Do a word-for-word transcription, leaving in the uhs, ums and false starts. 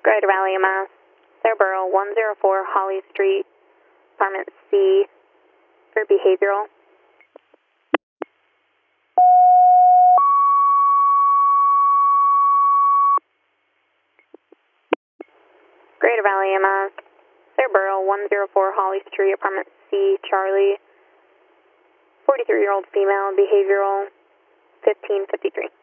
Greater Valley, Mass. Scarborough, one oh four Holly Street, apartment C, for behavioral. Greater Valley, Mass. Scarborough, one oh four Holly Street, apartment C, Charlie, forty-three-year-old female, behavioral, fifteen fifty-three.